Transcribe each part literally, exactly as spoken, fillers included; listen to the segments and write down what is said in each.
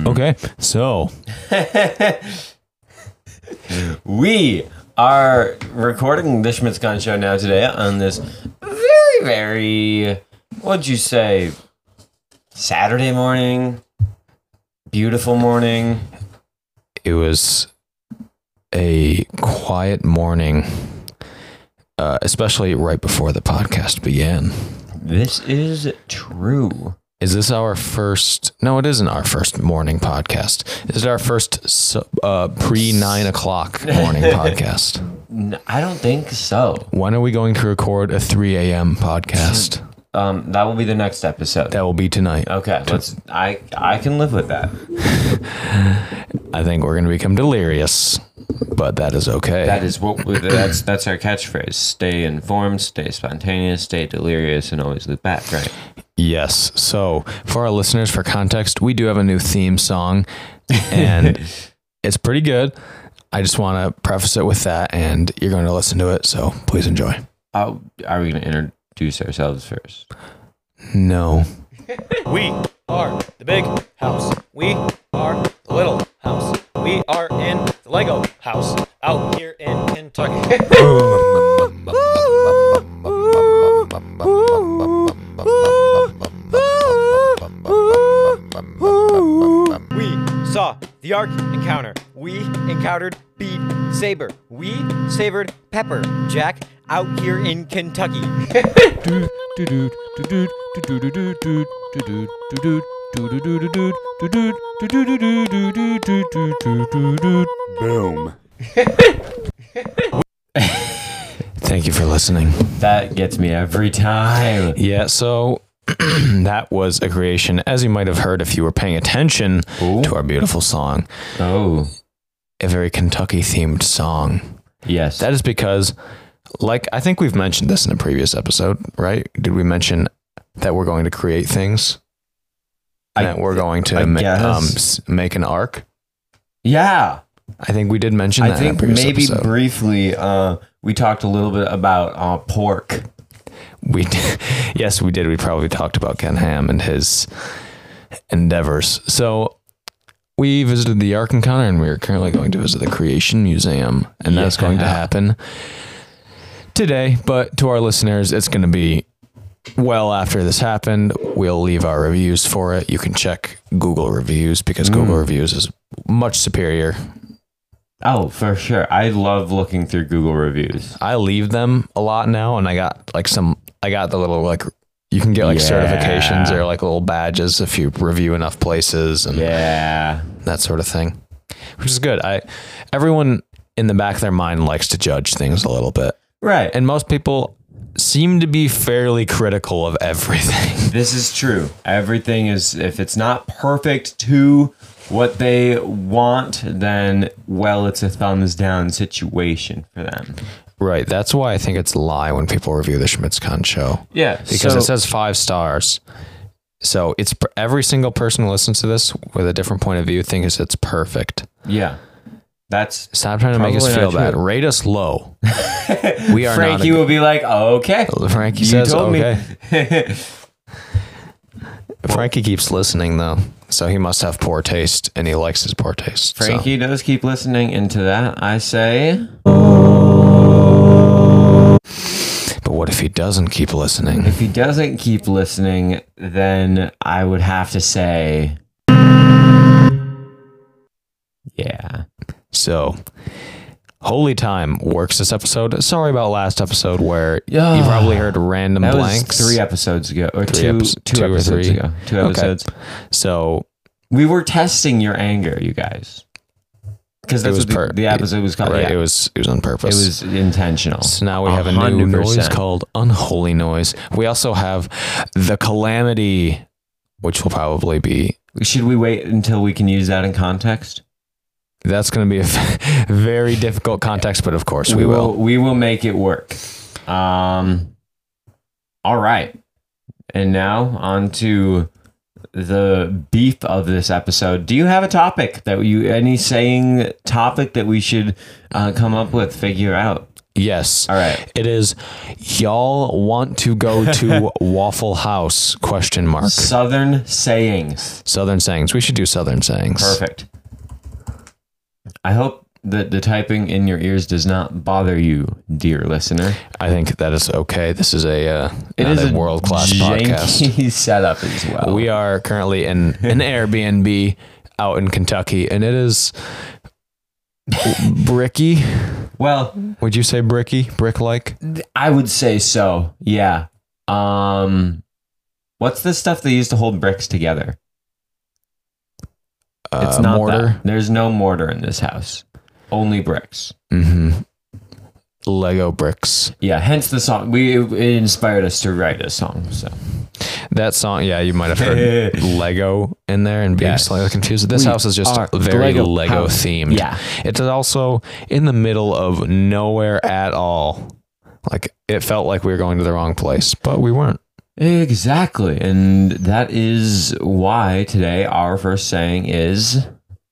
Okay, so we are recording the Schmitzcon show now today on this very, very, what'd you say, Saturday morning, beautiful morning. it was a quiet morning, uh, especially right before the podcast began. This is true. Is this our first? No, it isn't our first morning podcast. Is it our first so- uh, pre nine o'clock morning podcast? N- I don't think so. When are we going to record a three a.m. podcast? Um, that will be the next episode. That will be tonight. Okay, let's. I I can live with that. I think we're going to become delirious, but that is okay. That is what we- that's that's our catchphrase. Stay informed, stay spontaneous, stay delirious, and always look back. Right. Yes. So for our listeners, for context, we do have a new theme song, and it's pretty good. I just want to preface it with that, and you're going to listen to it. So please enjoy. Uh, are we going to introduce ourselves first? No. We are the big house. We are the little house. We are in the Lego house out here in Kentucky. We saw the Ark encounter. We encountered Beat Saber. We savored Pepper Jack out here in Kentucky. Boom. Thank you for listening. That gets me every time. Yeah, so that was a creation, as you might have heard if you were paying attention Ooh. to our beautiful song, Oh, a very Kentucky-themed song. yes. That is because, like, I think we've mentioned this in a previous episode, right? Did we mention that we're going to create things? I- that we're going to I ma- guess. um, s- make an arc? yeah. I think we did mention I that in a think previous maybe episode. briefly uh, we talked a little bit about uh, pork. We did, yes, we did. We probably talked about Ken Ham and his endeavors. So we visited the Ark Encounter, and we are currently going to visit the Creation Museum, and that's going to Yeah. happen today. But to our listeners, it's going to be well after this happened. We'll leave our reviews for it. You can check Google reviews because Google reviews is much superior. Oh, for sure. I love looking through Google reviews. I leave them a lot now, and I got like some, I got the little like, you can get like Yeah. certifications or like little badges if you review enough places and Yeah. that sort of thing, which is good. I, everyone in the back of their mind likes to judge things a little bit, Right. and most people seem to be fairly critical of everything. This is true. Everything is, if it's not perfect to what they want, then, well, it's a thumbs down situation for them. Right. That's why I think it's a lie when people review the Schmitzcon show. Yeah. Because so, it says five stars. So it's every single person who listens to this with a different point of view thinks it's perfect. yeah. That's Stop trying to make us Probably feel not bad. true. Rate us low. We are Frankie not. will be like, okay. A, Frankie You says told me. okay. Frankie keeps listening though, so he must have poor taste, and he likes his poor taste. so. Frankie does keep listening into that. I say, But what if he doesn't keep listening? if he doesn't keep listening, then I would have to say, yeah. So, Holy Time works this episode. Sorry about last episode where Yeah. you probably heard random That blanks. was three episodes ago, or Three two, episo- two, two or episodes three. ago. Two Okay. episodes. So We were testing your anger, you guys, because it that's was what the, per- the episode was called. Right, Yeah. it was it was on It purpose. was intentional. So now we have a new one hundred noise percent. called Unholy Noise. We also have the Calamity, which will probably be. Should we wait until we can use that in context? That's going to be a very difficult context, but of course we, will. We will make it work. Um. All right, and now on to the beef of this episode. Do you have a topic that you any saying topic that we should uh, come up with, figure out? Yes. All right. It is. Y'all want to go to Waffle House? Question mark. Southern sayings. Southern sayings. We should do Southern sayings. Perfect. I hope that the typing in your ears does not bother you, dear listener. I think that is okay. This is a uh, It not is a world class podcast. janky setup as well. We are currently in an Airbnb out in Kentucky, and it is bricky. Well, Would you say bricky? Brick like? I would say so. Yeah. Um, what's the stuff they use to hold bricks together? It's Uh, not mortar. that. There's no mortar in this house. Only bricks. Mm-hmm. Lego bricks. Yeah. Hence the song. We it inspired us to write a song. So That song, yeah, you might have heard Lego in there and be Yes. slightly confused. This We house is just are very Lego Lego, house. themed. Yeah. It's also in the middle of nowhere at all. Like it felt like we were going to the wrong place, but we weren't. exactly, and that is why today our first saying is.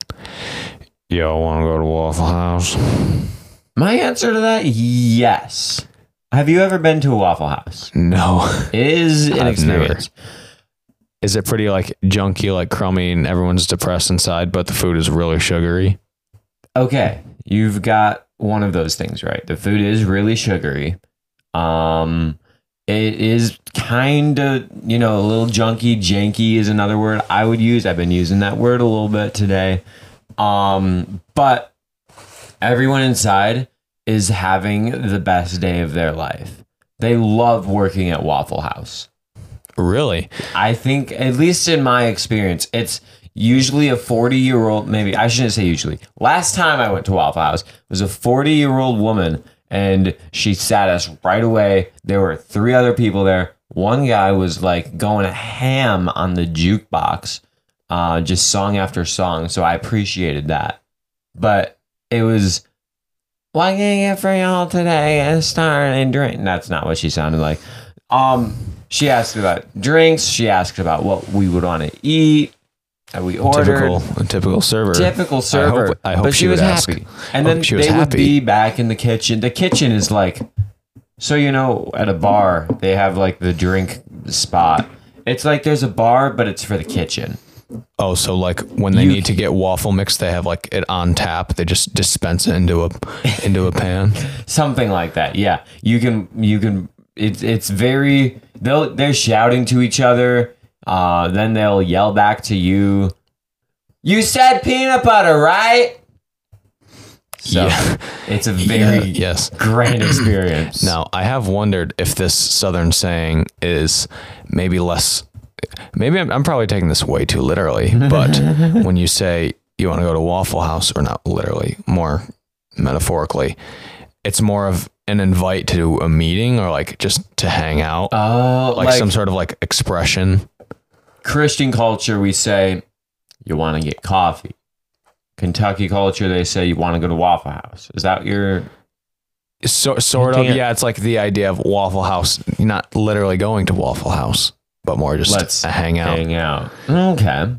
Yo, want to go to Waffle House? My answer to that, yes. Have you ever been to a Waffle House? No. It is an I've experience. Is it pretty like junky, like crummy, and everyone's depressed inside, but the food is really sugary? Okay, you've got one of those things, right? The food is really sugary. Um, it is kind of, you know, a little junky. Janky is another word I would use. I've been using that word a little bit today. Um, but everyone inside is having the best day of their life. They love working at Waffle House. Really? I think, at least in my experience, it's usually a forty year old, maybe I shouldn't say usually. Last time I went to Waffle House was a forty year old woman, and she sat us right away. There were three other people there. One guy was like going ham on the jukebox, uh, just song after song. So I appreciated that. But it was, what can I get for y'all today? A star and drink. That's not what she sounded like. Um, she asked about drinks. She asked about what we would want to eat. That we ordered. Typical, a typical server. Typical server. I hope, I hope but she, she was would ask. happy. And Oh, then she was they would happy. be back in the kitchen. The kitchen is like, so you know, at a bar, they have like the drink spot. It's like there's a bar, but it's for the kitchen. Oh, so like when they You- need to get waffle mix, they have like it on tap. They just dispense it into a into a pan. Something like that. Yeah. You can, you can, it's, it's very, they'll, they're shouting to each other. Uh, then they'll yell back to you. You said peanut butter, right? So Yeah. it's a very Yeah, yes. great experience. Now, I have wondered if this Southern saying is maybe less. Maybe I'm, I'm probably taking this way too literally, but when you say you want to go to Waffle House, or not literally, more metaphorically, it's more of an invite to a meeting or like just to hang out, Oh, like, like, some sort of like expression. Christian culture, we say you want to get coffee. Kentucky culture, they say you want to go to Waffle House. Is that your? So, sort of, Hinting at- yeah. It's like the idea of Waffle House, not literally going to Waffle House, but more just Let's a hangout. Hang out. Okay.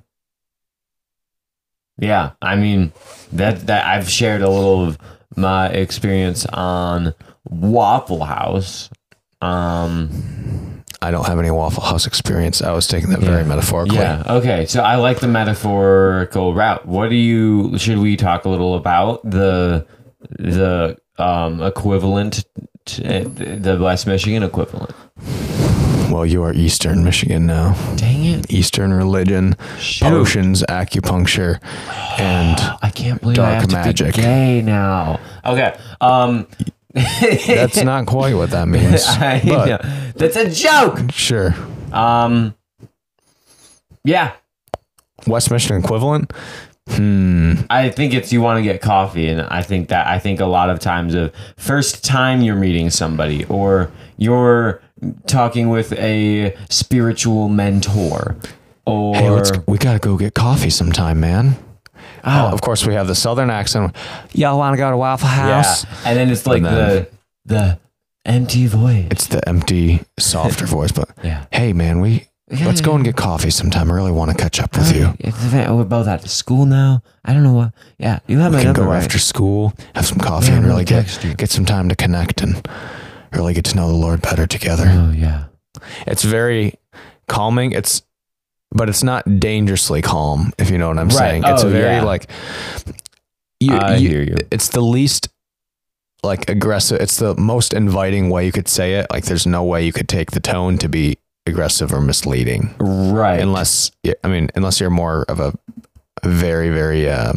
Yeah, I mean that that I've shared a little of my experience on Waffle House. Um, I don't have any Waffle House experience. I was taking that very metaphorically. yeah. Okay. So I like the metaphorical route. What do you? Should we talk a little about the the um, equivalent, to, the West Michigan equivalent? Well, you are Eastern Michigan now. Dang it! Eastern religion, Shoot. potions, acupuncture, and I can't believe I Dark have to magic. be gay now. Okay. Um. that's not quite what that means. I but know. That's a joke. sure. Um, yeah, West Michigan equivalent? Hmm. I think it's you want to get coffee, and I think that I think a lot of times of first time you're meeting somebody or you're talking with a spiritual mentor, or Hey, let's, we got to go get coffee sometime, man. Oh. Oh, of course, we have the Southern accent. Y'all want to go to Waffle yeah, House? and then it's like And then- the the empty voice. It's the empty, softer voice, but Yeah. hey, man, we Let's go and get coffee sometime. I really want to catch up with you. We're both out of school now. I don't know what. Yeah, you have We my can number, go right? after school, have some coffee, Yeah, and I'll really get text you. get some time to connect and really get to know the Lord better together. Oh yeah. It's very calming. It's, but it's not dangerously calm, if you know what I'm Right. saying. It's Oh, very yeah. like, you, I hear you. It's the least like aggressive. It's the most inviting way you could say it. Like there's no way you could take the tone to be aggressive or misleading. Right. Unless, I mean, unless you're more of a, a very, very, uh,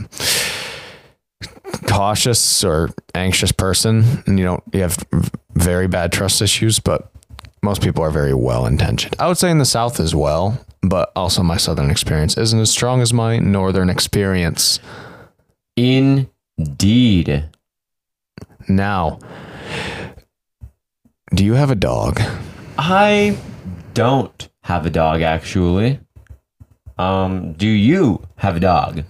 cautious or anxious person and you don't, you have very bad trust issues, but most people are very well intentioned. I would say in the South as well, but also my Southern experience isn't as strong as my Northern experience. Indeed. Now, do you have a dog? I don't have a dog, actually. Um, do you have a dog?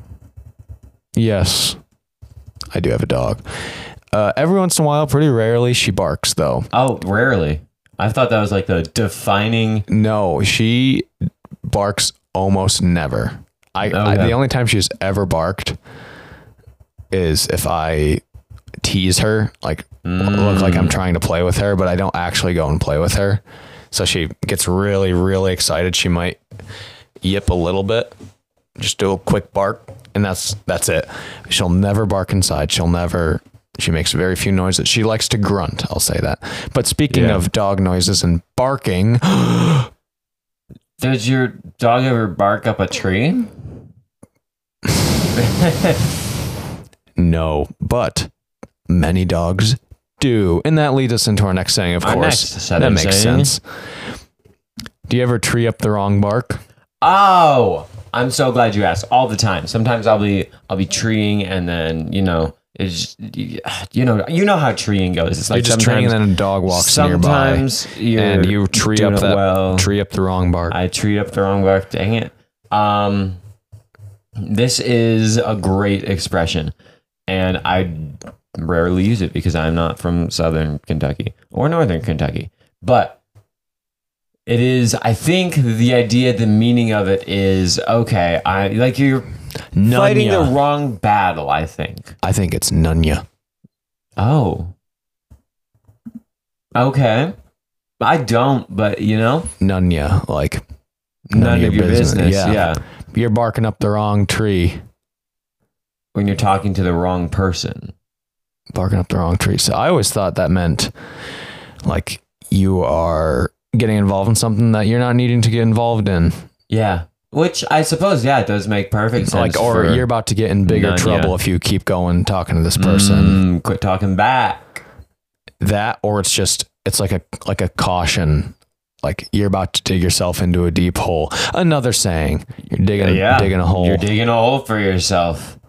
Yes, I do have a dog. Uh, every once in a while, pretty rarely, she barks though. Oh, rarely. I thought that was like the defining. No, she barks almost never. I, I Okay. the only time she's ever barked is if I tease her, like look like I'm trying to play with her, but I don't actually go and play with her. So she gets really, really excited. She might yip a little bit, just do a quick bark, and that's that's it. She'll never bark inside. She'll never. She makes very few noises. She likes to grunt. I'll say that. But speaking Yeah. of dog noises and barking, Does your dog ever bark up a tree? no, but many dogs do. And that leads us into our next saying, of Our course. next set That of makes saying. sense. Do you ever tree up the wrong bark? Oh, I'm so glad you asked. All the time. Sometimes I'll be I'll be treeing, and then you know it's you know you know how treeing goes. It's You're like just treeing and sometimes then a dog walks nearby sometimes you're and you tree doing up it that well. tree up the wrong bark. I treat up the wrong bark. Dang it. Um, this is a great expression, and I rarely use it because I'm not from Southern Kentucky or Northern Kentucky. But it is, I think the idea, the meaning of it is, okay, I like you're fighting the Nunya. wrong battle, I think. I think it's nunya. Oh. Okay. I don't, but you know, Nunya, like none of your business. Yeah. You're barking up the wrong tree. When you're talking to the wrong person. Barking up the wrong tree. So I always thought that meant like you are getting involved in something that you're not needing to get involved in. Yeah. Which I suppose, yeah, it does make perfect sense. Like, or for- you're about to get in bigger Nunya. trouble if you keep going talking to this person. Mm, quit talking back. That, or it's just, it's like a, like a caution. Like you're about to dig yourself into a deep hole. Another saying, you're digging, Yeah. digging a hole. You're digging a hole for yourself.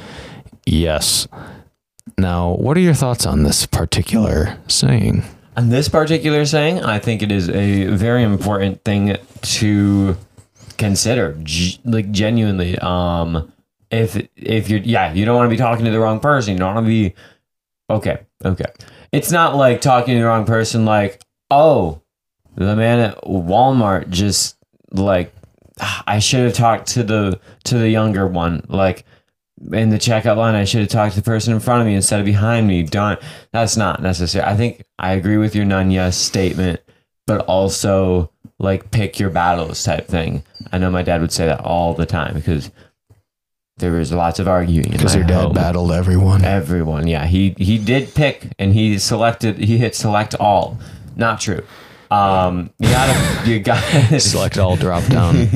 Yes. Now, what are your thoughts on this particular saying? On this particular saying, I think it is a very important thing to consider, G- like genuinely. Um, if if you're, yeah, you don't want to be talking to the wrong person. You don't want to be, okay, okay. It's not like talking to the wrong person. Like, oh, the man at Walmart just like, I should have talked to the to the younger one. Like, in the checkout line, I should have talked to the person in front of me instead of behind me. Don't. That's not necessary. I think I agree with your Nunya statement, but also like pick your battles type thing. I know my dad would say that all the time because there was lots of arguing. Because your dad home. battled everyone. Everyone, yeah. He he did pick and he selected. He hit select all. Not true. Um, you gotta you gotta Select all, drop down.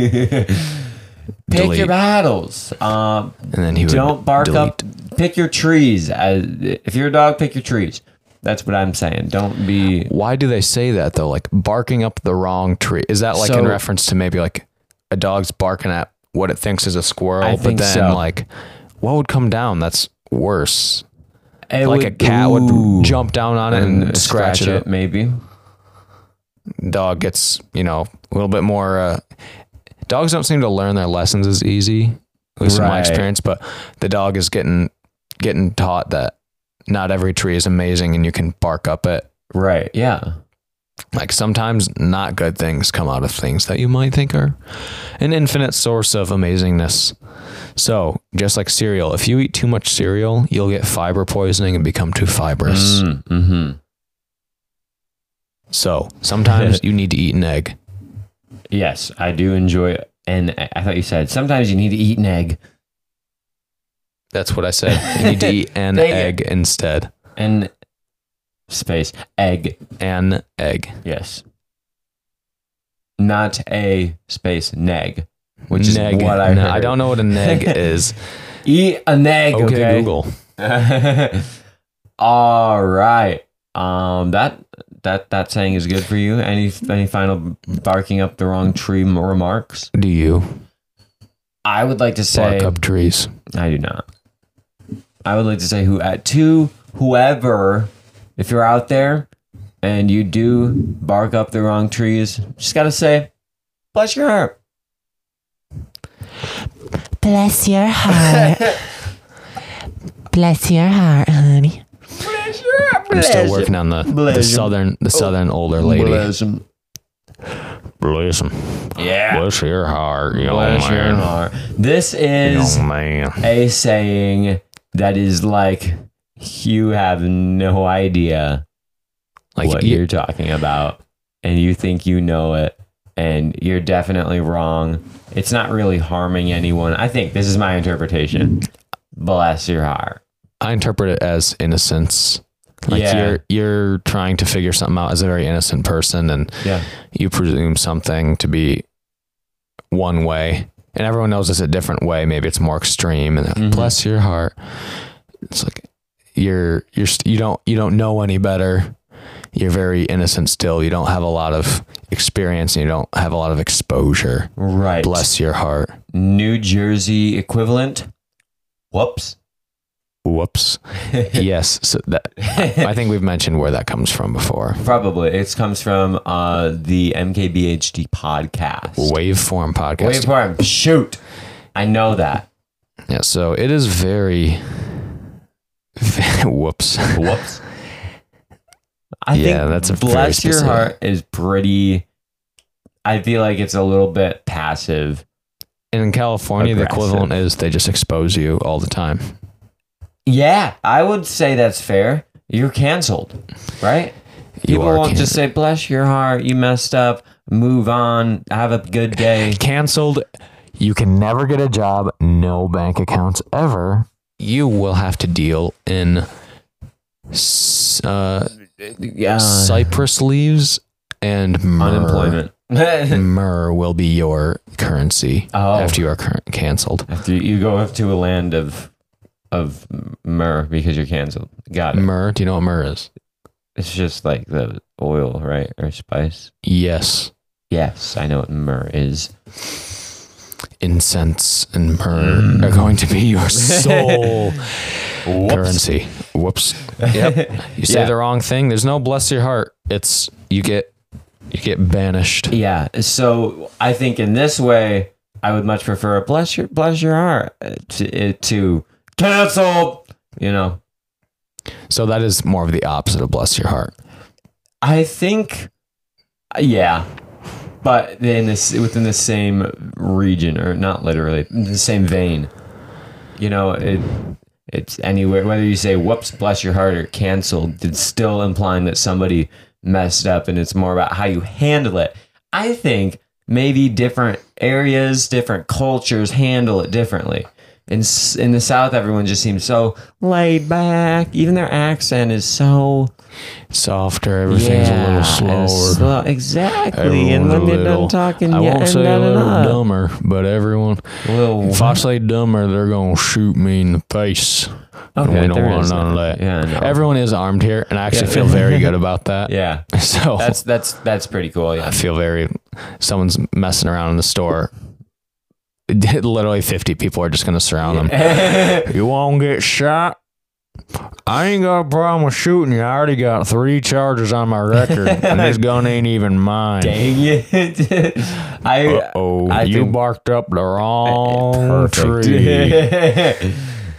pick delete. your battles. Um, And then he would don't bark delete. up. Pick your trees. As if you're a dog, pick your trees. That's what I'm saying. Don't be. Why do they say that though? Like barking up the wrong tree. Is that like in So- reference to maybe like a dog's barking at what it thinks is a squirrel, I but think then so. like what would come down? That's worse. It Like would- a cat Ooh. would jump down on it and, scratch, it. Maybe. Dog gets, you know, a little bit more. Uh, dogs don't seem to learn their lessons as easy, at least in my Right. experience. But the dog is getting getting taught that not every tree is amazing, and you can bark up it. Right. Yeah. Like sometimes not good things come out of things that you might think are an infinite source of amazingness. So just like cereal, if you eat too much cereal, you'll get fiber poisoning and become too fibrous. Mm, mm-hmm. So sometimes you need to eat an egg. Yes, I do enjoy it. And I thought you said sometimes you need to eat an egg. That's what I said. You need to eat an Dang egg it. instead. And space egg. An egg. Yes. Not a space neg, which is Neg. what I No, heard. I don't know what a neg is. Eat a neg. Okay, Okay, Google. All right. Um, that that that saying is good for you. Any any final barking up the wrong tree remarks? Do you I would like to say bark up trees? I do not. I would like to say who at to whoever, if you're out there and you do bark up the wrong trees, just gotta say, bless your heart. Bless your heart. Bless your heart, honey. Bless your heart. I'm still working on the, the Bless 'em. southern the southern older lady. Bless 'em. Bless him. Yeah. Bless your heart, young Bless your man. heart. This is Young man. a saying that is like you have no idea Like what you- you're talking about, and you think you know it, and you're definitely wrong. It's not really harming anyone. I think this is my interpretation. Bless your heart. I interpret it as innocence. Like Yeah. you're you're trying to figure something out as a very innocent person, and Yeah. you presume something to be one way, and everyone knows it's a different way. Maybe it's more extreme. And Mhm. bless your heart. It's like you're you're st- you don't you don't know any better. You're very innocent still. You don't have a lot of experience, and you don't have a lot of exposure. Right. Bless your heart. New Jersey equivalent. Whoops. Whoops. Yes. So that I think we've mentioned where that comes from before. Probably. It comes from uh, the M K B H D podcast. Waveform podcast. Waveform. Shoot. I know that. Yeah. So it is very. Whoops. Whoops. I Yeah, think that's a very bless your specific- heart is pretty. I feel like it's a little bit passive. And in California, the Aggressive. equivalent is they just expose you all the time. Yeah, I would say that's fair. You're canceled, right? You People are won't can- just say, bless your heart, you messed up, move on, have a good day. canceled. You can never get a job. No bank accounts ever. You will have to deal in s- uh, Yeah. cypress leaves and myrrh. Unemployment. Myrrh will be your currency Oh. after you are cur- canceled. After you go to a land of of myrrh because you're canceled. Got it. Myrrh. Do you know what myrrh is? It's just like the oil, right? Or spice. Yes. Yes, I know what myrrh is. Incense and myrrh are going to be your sole currency. Whoops. Yep. You say Yeah. the wrong thing. There's no bless your heart. It's you get you get banished. Yeah. So I think in this way, I would much prefer a bless your bless your heart uh, to to cancel. You know, So that is more of the opposite of bless your heart. I think, yeah, but in this within the same region, or not literally in the same vein. You know, it it's anywhere. Whether you say "whoops, bless your heart" or "canceled," it's still implying that somebody messed up, and it's more about how you handle it. I think maybe different areas, different cultures handle it differently. In s- in the South, everyone just seems so laid back. Even their accent is so Softer, everything's a little and slower. slow. Exactly. and Everyone's when a you're little, done talking, I you won't end say a on an little up. dumber, but everyone, Little if I say dumber, they're going to shoot me in the face. And Okay, we don't there want is none of that. that. Yeah, no. Everyone is armed here, and I actually Yeah. feel very good about that. yeah, So that's that's that's pretty cool. Yeah. I feel very, someone's messing around in the store. Literally fifty people are just going to surround them. You won't get shot? I ain't got a problem with shooting you. I already got three charges on my record, and this gun ain't even mine. Dang it! I Oh, I you think- barked up the wrong Perfect. tree.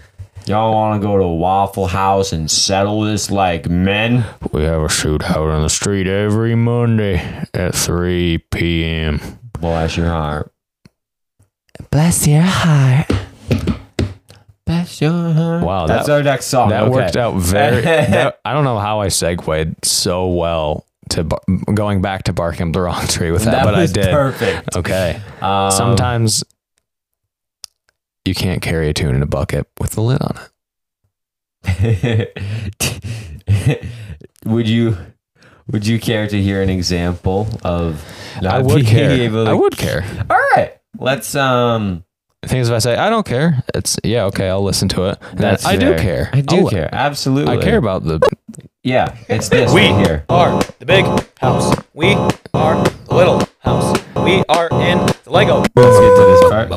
Y'all want to go to Waffle House and settle this like men? We have a shootout on the street every Monday at three p.m. Bless your heart. Bless your heart. Bless your heart. Wow, That's that- our next song. That Okay. worked out very. that, I don't know how I segued so well to bar- going back to barking up the wrong tree with that, That but was I did. perfect. Okay. Um, Sometimes you can't carry a tune in a bucket with the lid on it. would you would you care to hear an example of not I would being care. able to- I would care. All right. Let's um The thing is, if I say I don't care, it's yeah, okay, I'll listen to it. And then that's I do fair. care. I do I'll- care. Absolutely. I care about the. Yeah, it's this We right here. are the big house. We are the little house. We are in the Lego. Let's get to this part.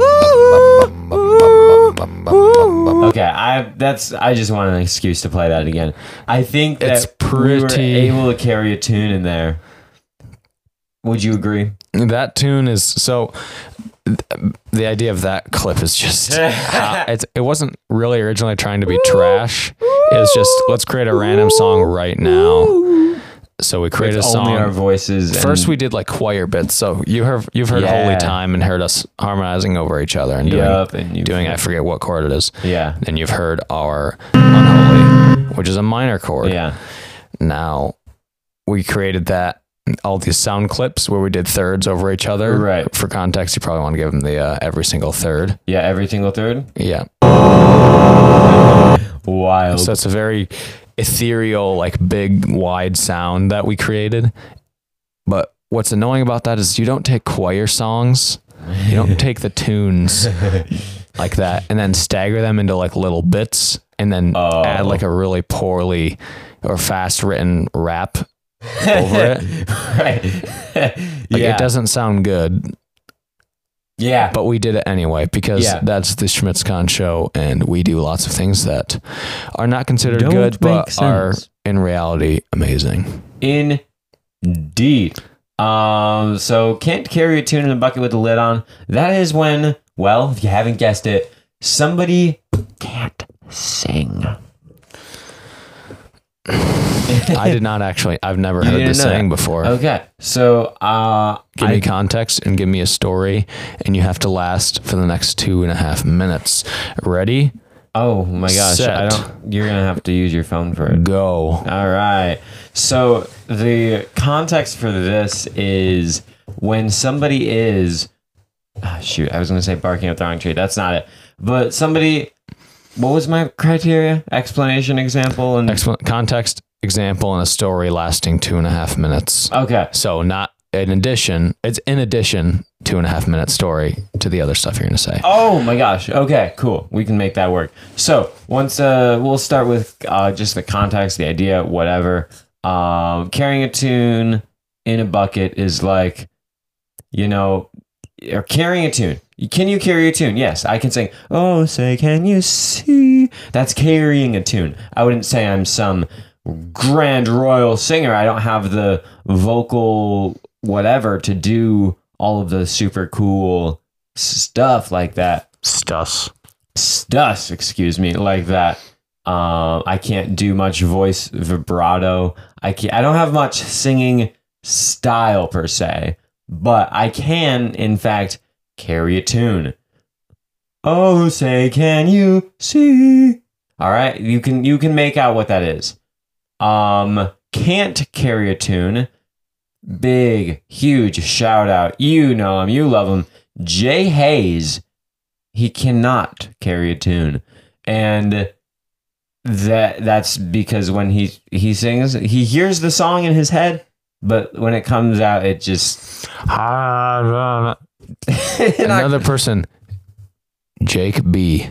Okay, I that's I just want an excuse to play that again. I think that It's we were pretty- able to carry a tune in there. Would you agree? That tune is so. th- The idea of that clip is just. how- it's, it wasn't really originally trying to be trash. It was just let's create a random song right now. So we created It's a song. only our voices. First, and, we did like choir bits. So you heard you've heard Yeah. Holy Time and heard us harmonizing over each other and doing Yup, and you've doing I heard- forget what chord it is. yeah, Then you've heard our Unholy, which is a minor chord. yeah. Now we created that all these sound clips where we did thirds over each other. Right. For context, you probably want to give them the uh, every single third. Yeah, every single third. Yeah. Wild. So it's a very ethereal, like big, wide sound that we created. But what's annoying about that is you don't take choir songs, you don't take the tunes like that and then stagger them into like little bits and then Oh. add like a really poorly or fast written rap over it. right. Like yeah. it doesn't sound good, Yeah. but we did it anyway because Yeah. that's the SchmitzCon show and we do lots of things that are not considered Don't good but make are sense. in reality amazing. Indeed. Um. So can't carry a tune in a bucket with the lid on. That is when, well, if you haven't guessed it, somebody can't sing. I did not actually. I've never You heard didn't this know saying that? before. Okay. So, uh, Give I- me context and give me a story, and you have to last for the next two and a half minutes. Ready? oh my gosh, Set. I don't. You're gonna have to use your phone for it. Go. All right. So the context for this is when somebody is, ah, shoot, I was going to say barking up the wrong tree. That's not it. But somebody, what was my criteria? Explanation, example, and Excellent context, example, and a story lasting two and a half minutes. okay. So not in addition. It's in addition two and a half minute story to the other stuff you're gonna say. Oh my gosh. Okay, cool. We can make that work. So once uh, we'll start with uh, just the context, the idea, whatever. Um, carrying a tune in a bucket is like, you know, or carrying a tune. Can you carry a tune? Yes, I can sing. Oh, say, can you see? That's carrying a tune. I wouldn't say I'm some grand royal singer. I don't have the vocal whatever to do all of the super cool stuff like that. Stuss. Stuff, excuse me, like that. Um, I can't do much voice vibrato. I can't, I don't have much singing style per se, but I can, in fact, carry a tune. Oh, say, can you see? All right, you can you can make out what that is. Um, can't carry a tune. Big, huge shout out. You know him, you love him. Jay Hayes. He cannot carry a tune, and that that's because when he he sings, he hears the song in his head, but when it comes out, it just Another person, Jake B.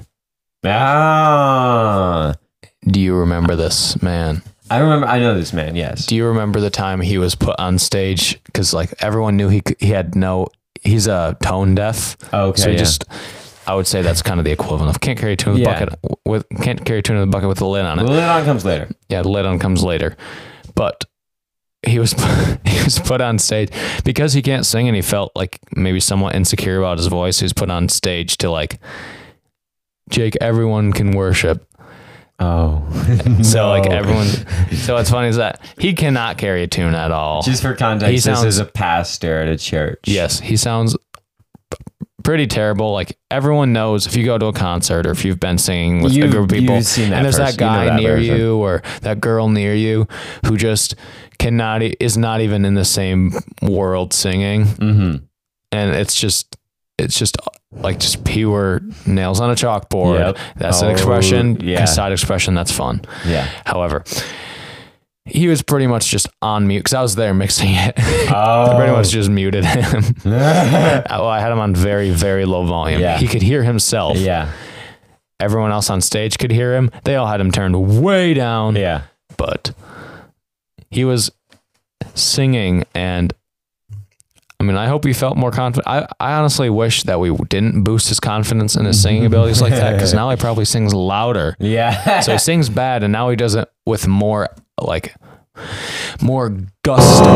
ah. Do you remember this man? I remember. I know this man. Yes. Do you remember the time he was put on stage? Because like everyone knew he c- he had no. He's a uh, tone deaf. Okay, So he yeah. just. I would say that's kind of the equivalent of can't carry a tune in the Yeah. bucket with can't carry a tune in the bucket with the lid on The it. lid on comes later. Yeah, the lid on comes later. But he was he was put on stage because he can't sing and he felt like maybe somewhat insecure about his voice. He was put on stage to like, Jake, everyone can worship. Oh, So like no. everyone, so what's funny is that he cannot carry a tune at all. Just for context, He this sounds- is a pastor at a church. Yes, he sounds pretty terrible. Like everyone knows if you go to a concert or if you've been singing with a You've- group of people, you've seen that and there's person. that You know guy that near person. you or that girl near you who just cannot e- is not even in the same world singing, Mm-hmm. and it's just it's just like just pure nails on a chalkboard. Yep. That's Oh, an expression, yeah. side expression. That's fun. Yeah. However, he was pretty much just on mute because I was there mixing it. Oh. I pretty much just muted him. Well, I had him on very, very low volume. Yeah. He could hear himself. Yeah. Everyone else on stage could hear him. They all had him turned way down. Yeah. But he was singing, and I mean, I hope he felt more confident. I, I honestly wish that we didn't boost his confidence in his singing abilities like that, because now he probably sings louder. Yeah. So he sings bad, and now he does it with more, like, more gusto.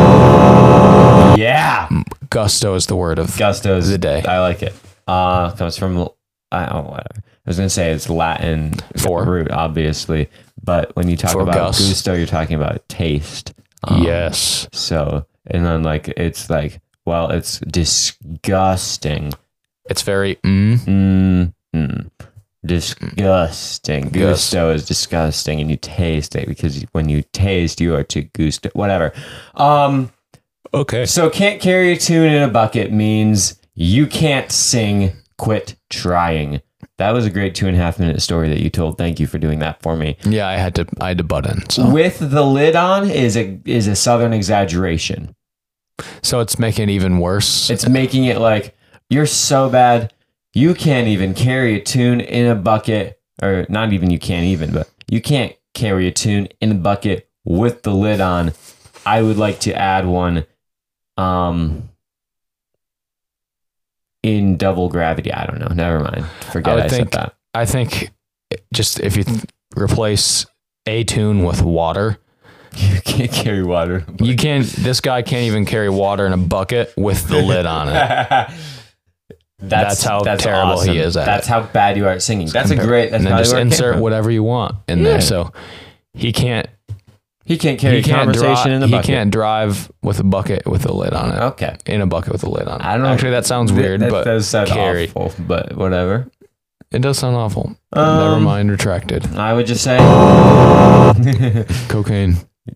yeah. Gusto is the word of Gusto's the day. I like it. Uh, comes from, I oh, whatever. I was going to say it's Latin For. root, obviously. But when you talk For about gus. gusto, you're talking about taste. Um, Yes. So, and then like, it's like, well, it's disgusting. It's very, mm, Mm, mm. Disgusting. Gus. Gusto is disgusting, and you taste it because when you taste, you are to gusto. Whatever. Um. okay. So can't carry a tune in a bucket means you can't sing. Quit trying. That was a great two and a half minute story that you told. Thank you for doing that for me. Yeah, I had to, I had to butt in. So, With the lid on is a is a southern exaggeration. so it's making it even worse. It's making it like you're so bad you can't even carry a tune in a bucket, or not even you can't even, but you can't carry a tune in a bucket with the lid on. I would like to add one um in double gravity. I don't know. Never mind. Forget I I, would said think- that. I think just if you th- replace a tune with water, You can't carry water. you can't, this guy can't even carry water in a bucket with the lid on it. That's, That's how terrible he awesome. is at That's it. how bad you are at singing. That's a Compare- great. That's and then probably just where it came insert from. whatever you want in Yeah. there. So he can't, He can't carry he a can't, conversation dri- in the he bucket. can't drive with a bucket with a lid on it. Okay. In a bucket with a lid on it. I don't know. Actually, that sounds Th- weird, that but does sound carry. awful, but whatever. It does sound awful. Um, Never mind, retracted. I would just say Cocaine.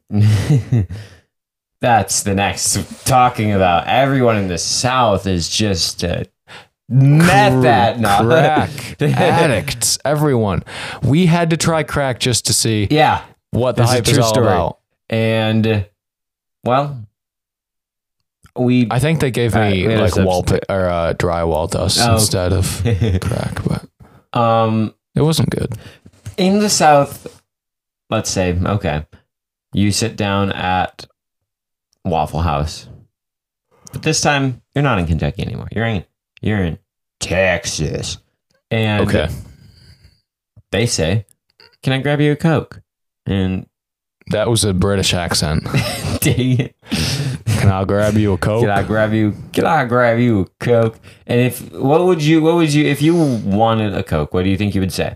that's the next talking about. Everyone in the South is just uh, meth that no. Crack addicts, everyone. We had to try crack just to see Yeah, what the It's a hype is true all story. about. and uh, well, we I think they gave Uh, me we had a like wall substitute. or uh, drywall dust Oh. instead of crack, but um it wasn't good. in the South. Let's say okay, you sit down at Waffle House, but this time you're not in Kentucky anymore. You're in you're in Texas, and Okay, they say, "Can I grab you a Coke?" And that was a British accent. dang it, Can I grab you a Coke? can I grab you? Can I grab you a Coke? And if what would you? What would you? If you wanted a Coke, what do you think you would say?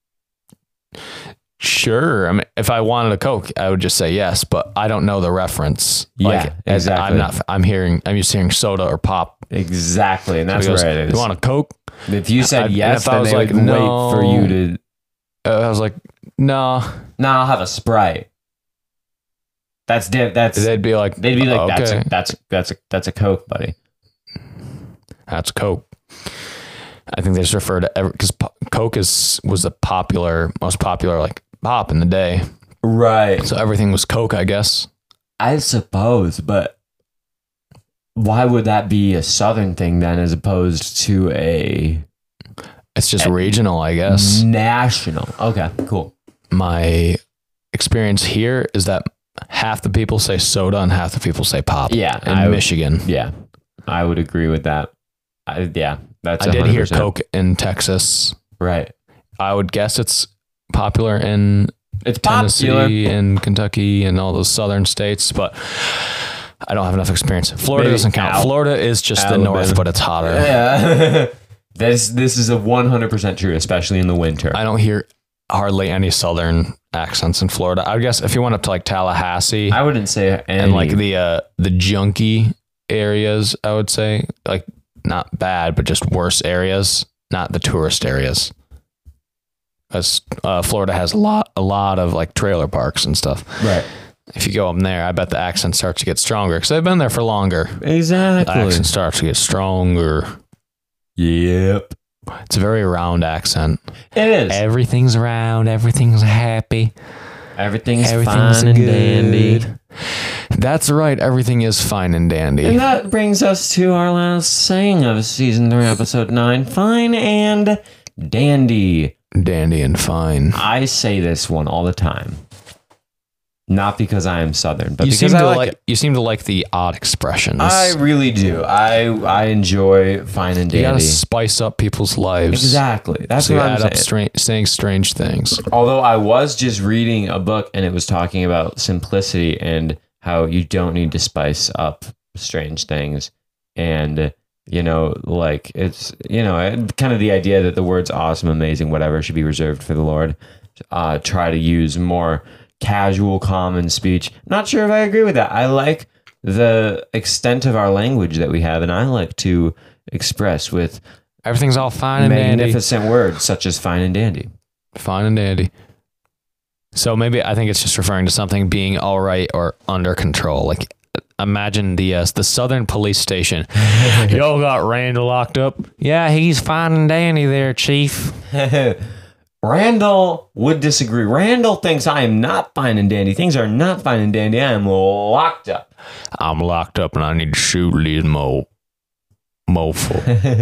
Sure. I mean, if I wanted a Coke, I would just say yes, but I don't know the reference. Yeah, as exactly. I'm not. I'm hearing. I'm just hearing soda or pop. Exactly, and that's So he goes, where it is. You want a Coke? if you said I- and yes, if I then was they like, would no. wait for you to. Uh, I was like, no. No, I'll have a Sprite. That's diff. That's They'd be like, they'd be like, that's okay, a, that's that's a that's a Coke, buddy. that's Coke. I think they just refer to every because Coke is was the popular, most popular like pop in the day. Right. So everything was Coke, I guess. I suppose, but why would that be a Southern thing then, as opposed to a It's just regional, I guess. national? Okay, cool. My experience here is that half the people say soda and half the people say pop. Yeah, in I would- Michigan. Yeah, I would agree with that. I, yeah, that's. I did hear one hundred percent. Coke in Texas. Right. I would guess it's popular in It's Tennessee popular. and Kentucky and all those southern states, but I don't have enough experience. Florida Maybe doesn't count. Al- Florida is just Alabama. the north, but it's hotter. Yeah. this this is a one hundred percent true, especially in the winter. I don't hear hardly any southern accents in Florida. I guess if you went up to like Tallahassee I wouldn't say any. and like the uh, the junky areas, I would say like not bad, but just worse areas, not the tourist areas. As uh, Florida has a lot, a lot of like trailer parks and stuff. Right. If you go up there, I bet the accent starts to get stronger because they've been there for longer. Exactly. The accent starts to get stronger. Yep. It's a very round accent. It is. Everything's round. Everything's happy. Everything's, Everything's fine and good. dandy. That's right. Everything is fine and dandy. And that brings us to our last saying of season three, episode nine. Fine and dandy. Dandy and fine. I say this one all the time. Not because I am Southern, but You because seem I to like, like. it. You seem to like the odd expressions. I really do. I I enjoy fine and you gotta dandy. spice up people's lives. Exactly. That's So you what I'm add saying. up stra- saying strange things. Although I was just reading a book and it was talking about simplicity and how you don't need to spice up strange things. And, you know, like it's, you know, kind of the idea that the words awesome, amazing, whatever should be reserved for the Lord. Uh, try to use more casual, common speech. Not sure if I agree with that. I like the extent of our language that we have, and I like to express with Everything's all fine and dandy. magnificent words such as fine and dandy. Fine and dandy. So maybe I think it's just referring to something being all right or under control. Like imagine the uh, the Southern police station. Y'all got Randall locked up. Yeah, he's fine and dandy there, Chief. Randall would disagree. Randall thinks I am not fine and dandy. Things are not fine and dandy. I am locked up. I'm locked up and I need to shoot these mo mofo.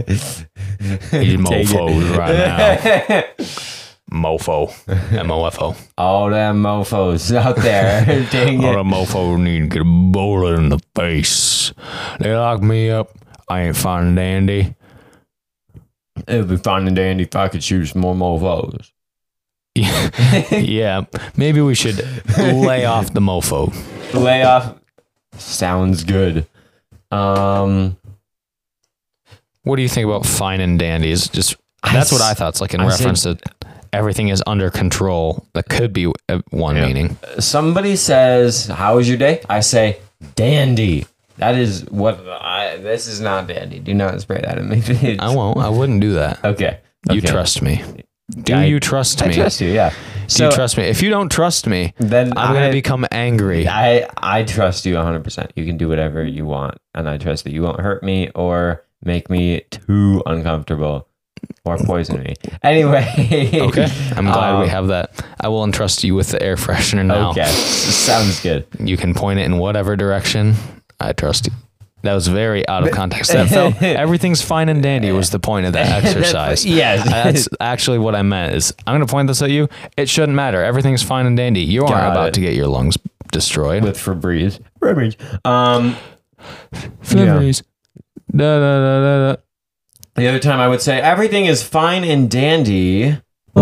These mofos right now. Mofo. M O F O. All them mofos out there. Dang All it. the mofos need to get a bullet in the face. They lock me up. I ain't fine and dandy. It would be fine and dandy if I could shoot some more mofos. Yeah, maybe we should lay off the mofo. Layoff sounds good. Um, What do you think about fine and dandy? Is just that's what I thought. It's like in I reference said- to everything is under control. That could be uh, one Yeah. meaning. somebody says, "How was your day?" I say, "Dandy." That is what I. This is not dandy. Do not spray that in me. It's- I won't. I wouldn't do that. Okay. You okay. trust me. Do I- you trust I me? trust you. Yeah. Do So you trust me? If you don't trust me, then I'm I, gonna become angry. I I trust you one hundred percent. You can do whatever you want, and I trust that you won't hurt me or make me too uncomfortable or poison me. Anyway. Okay. I'm glad we Um, have that. I will entrust you with the air freshener now. Okay. Sounds good. You can point it in whatever direction. I trust you. That was very out of context. That felt, everything's fine and dandy was the point of that exercise. Yes. That's actually what I meant is I'm going to point this at you. It shouldn't matter. Everything's fine and dandy. You aren't Got about it. to get your lungs destroyed. With Febreze. Febreze. Um, Febreze. Da, da, da, da, da. the other time I would say everything is fine and dandy.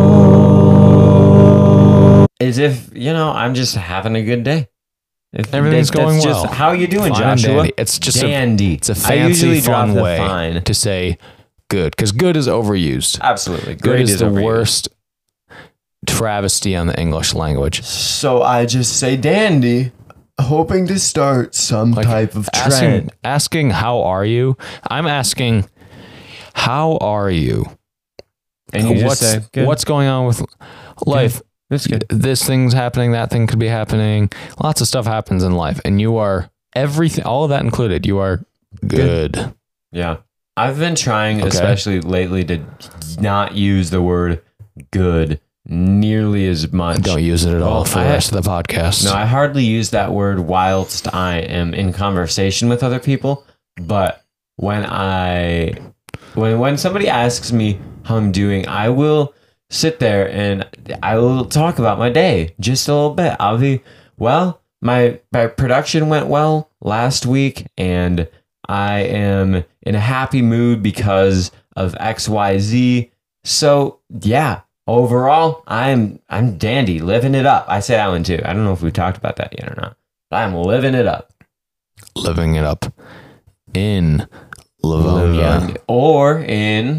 As if, you know, I'm just having a good day. If Everything's that's going just well. how you doing, Fine and Joshua? dandy. It's just a- dandy. It's a I usually fancy, drop fun the way fine. to say good because good is overused. Absolutely. Good Great is the overused. worst travesty on the English language. So I just say dandy, hoping to start some Like, type of asking, trend. asking how are you? I'm asking how are you? And you just what's say, good. what's going on with life? That's good. This thing's happening, that thing could be happening. Lots of stuff happens in life, and you are everything, all of that included. You are good. Yeah. I've been trying, Okay. especially lately, to not use the word good nearly as much. Don't use it at all Well, for I the ha- rest of the podcast. No, I hardly use that word whilst I am in conversation with other people. But when I, when when somebody asks me how I'm doing, I will sit there and I will talk about my day just a little bit. I'll be, well, my, my production went well last week, and I am in a happy mood because of X Y Z. So yeah. Overall, I'm I'm dandy, living it up. I say that one too. I don't know if we talked about that yet or not, but I'm living it up. Living it up in Livonia. Or in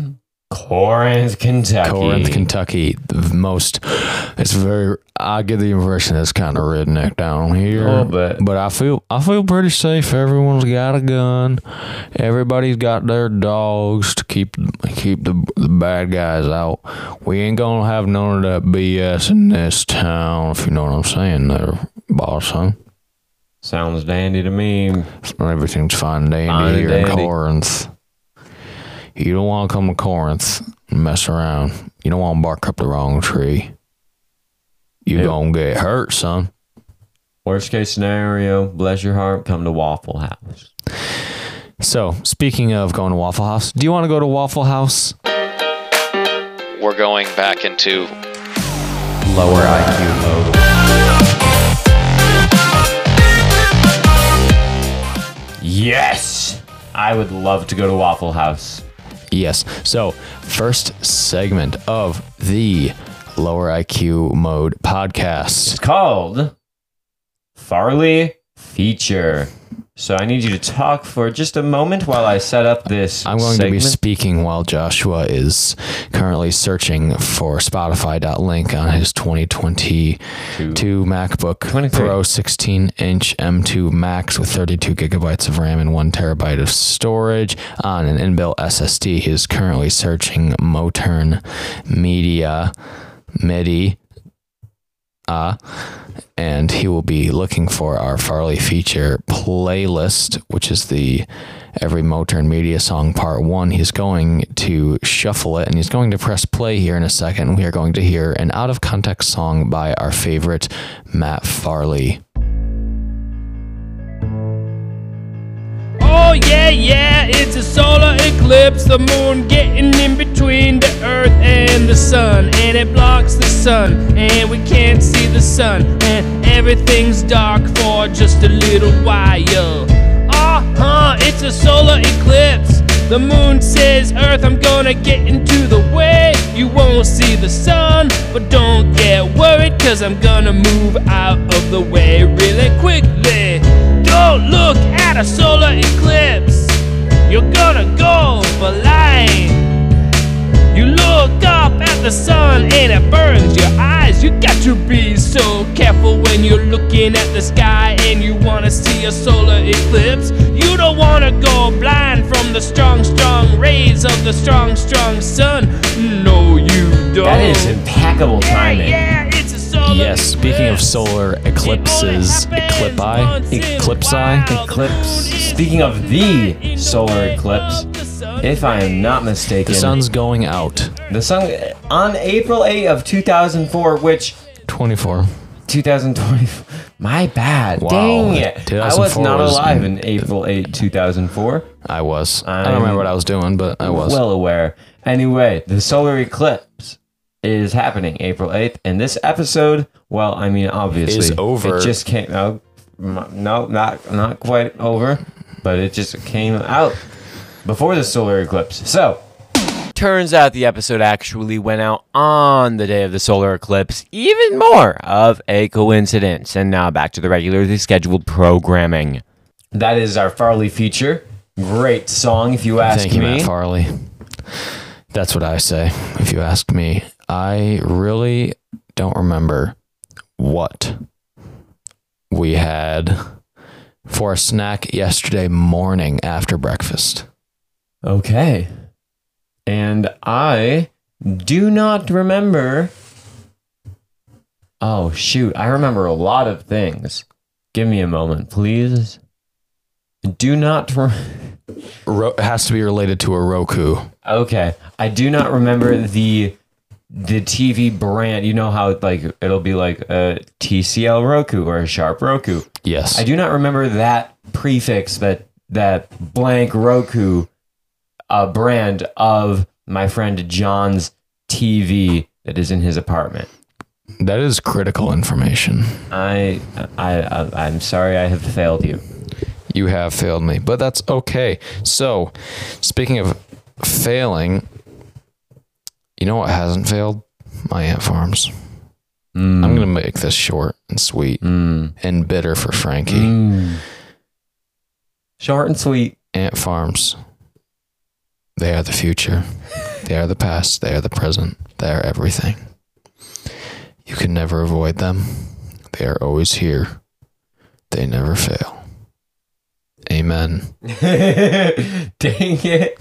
Corinth, Kentucky. Corinth, Kentucky. The most, it's very, I get the impression it's kind of redneck down here. A little bit. But I feel, I feel pretty safe. Everyone's got a gun. Everybody's got their dogs to keep, keep the, the bad guys out. We ain't gonna have none of that B S in this town, if you know what I'm saying there, boss, huh? Sounds dandy to me. Everything's fine and dandy Fine here and in dandy. Corinth. You don't want to come to Corinth and mess around. You don't want to bark up the wrong tree. You Yep. gonna get hurt, son. Worst case scenario, bless your heart, come to Waffle House. So, speaking of going to Waffle House, do you want to go to Waffle House? We're going back into Lower I Q mode. Yes! I would love to go to Waffle House. yes. So, first segment of the Lower I Q Mode podcast. It's called Farley Feature. So I need you to talk for just a moment while I set up this I'm going segment. to be speaking while Joshua is currently searching for Spotify.link on his twenty twenty-two MacBook twenty-three. Pro sixteen inch M two Max with thirty-two gigabytes of RAM and one terabyte of storage on an inbuilt S S D. He is currently searching Moturn Media MIDI. Uh, and he will be looking for our Farley Feature playlist, which is the Every Moturn Media Song Part one. He's going to shuffle it, and he's going to press play here in a second. We are going to hear an out-of-context song by our favorite Matt Farley. Oh yeah, yeah, it's a solar eclipse. The moon getting in between the earth and the sun, and it blocks the sun, and we can't see the sun, and everything's dark for just a little while. Uh-huh, it's a solar eclipse. The moon says, Earth, I'm gonna get into the way. You won't see the sun, but don't get worried, cause I'm gonna move out of the way really quickly. Don't look at a solar eclipse, you're gonna go blind. You look up at the sun and it burns your eyes. You got to be so careful when you're looking at the sky and you wanna see a solar eclipse. You don't wanna go blind from the strong, strong rays of the strong, strong sun. No, you don't. That is impeccable timing. Yeah, yeah, it's a solar Yes, speaking of eclipse. solar eclipses, eclipsi, eclipsi, Eclipse. Speaking of the solar eclipse, if I am not mistaken, the sun's going out. the sun on April eighth of two thousand four, which twenty-four. two thousand twenty. My bad. Wow. Dang it. I was two thousand four not was- alive in April eighth, two thousand four. I was. I I'm don't remember what I was doing, but I was. Well aware. Anyway, the solar eclipse is happening April eighth, and this episode, well, I mean, obviously, Is over. It just came out. No, not not quite over, but it just came out before the solar eclipse. So, turns out the episode actually went out on the day of the solar eclipse. Even more of a coincidence. And now back to the regularly scheduled programming. That is our Farley feature. Great song, if you ask Thank you, me. Matt Farley. That's what I say, if you ask me. I really don't remember what we had for a snack yesterday morning after breakfast. Okay. And I do not remember. Oh, shoot. I remember a lot of things. Give me a moment, please. Do not. Re- Ro- it has to be related to a Roku. okay. I do not remember the the T V brand. You know how like it'll be like a T C L Roku or a Sharp Roku. Yes. I do not remember that prefix, that that blank Roku uh, brand of my friend John's T V that is in his apartment. That is critical information. I, I, I, I'm sorry I have failed you. You have failed me, but that's okay. So, speaking of failing, you know what hasn't failed? My Ant Farms. Mm. I'm going to make this short and sweet Mm. and bitter for Frankie. Mm. Short and sweet. Ant Farms. They are the future. They are the past. They are the present. They are everything. You can never avoid them. They are always here. They never fail. Amen. Dang it.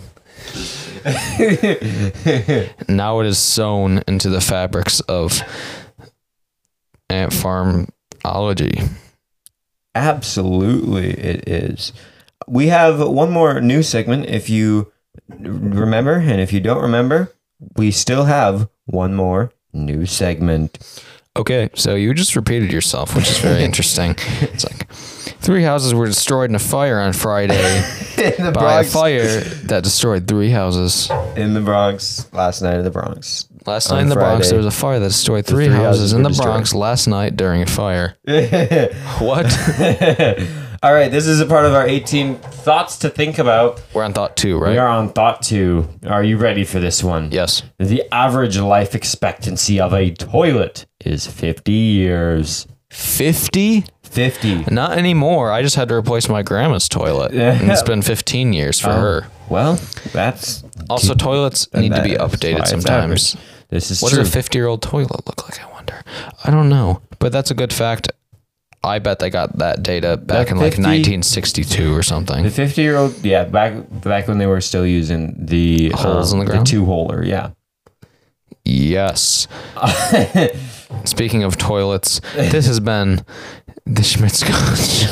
Now it is sewn into the fabrics of ant farmology. Absolutely, it is. We have one more news segment. If you remember, and if you don't remember, we still have one more news segment. Okay, so you just repeated yourself, which is very interesting. It's like three houses were destroyed in a fire on Friday In the by Bronx. a fire that destroyed three houses. In the Bronx, last night in the Bronx. Last On night in the Bronx, Friday, there was a fire that destroyed three, three houses houses in were the destroyed. Bronx last night during a fire. What? All right, this is a part of our eighteen thoughts to think about. We're on thought two, right? We are on thought two. Are you ready for this one? Yes. The average life expectancy of a toilet is fifty years. fifty? fifty. Not anymore. I just had to replace my grandma's toilet. And it's been fifteen years for her. Well, that's Also, toilets need to be that's why updated it's sometimes. average. This is What true. does a fifty-year-old toilet look like, I wonder? I don't know. But that's a good fact. I bet they got that data back That in like fifty nineteen sixty-two or The something. fifty-year-old, yeah, back back when they were still using the Holes um, in the ground? two-holer, yeah. Yes. Speaking of toilets, this has been the Schmitzcotch.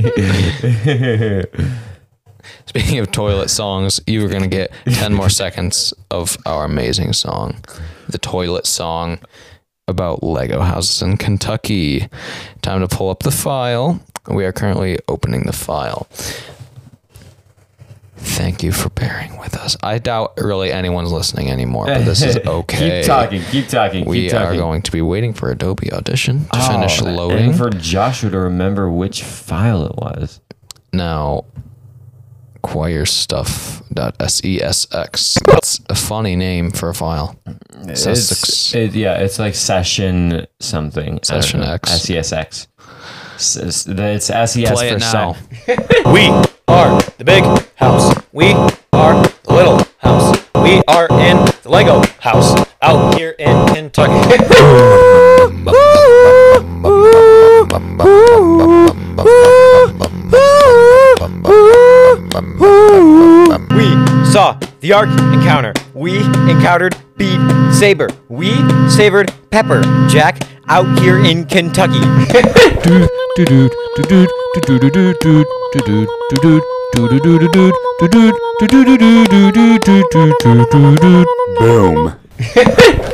Speaking of toilet songs, you are going to get ten more seconds of our amazing song, the toilet song about Lego houses in Kentucky. Time to pull up the file. We are currently opening the file. Thank you for bearing with us. I doubt really anyone's listening anymore, but this is okay. Keep talking, keep talking, We keep talking. are going to be waiting for Adobe Audition to Oh, finish loading. And for Joshua to remember which file it was. Now, choirstuff.sesx. That's a funny name for a file. It's, it, yeah, it's like session something. Session X. S E S X. S- It's it's S E S Play for it now. set. We are the big house. We are the little house. We are in the Lego house out here in Kentucky. We saw the Ark encounter. We encountered Beat Saber. We savored Pepper Jack out here in Kentucky. Boom.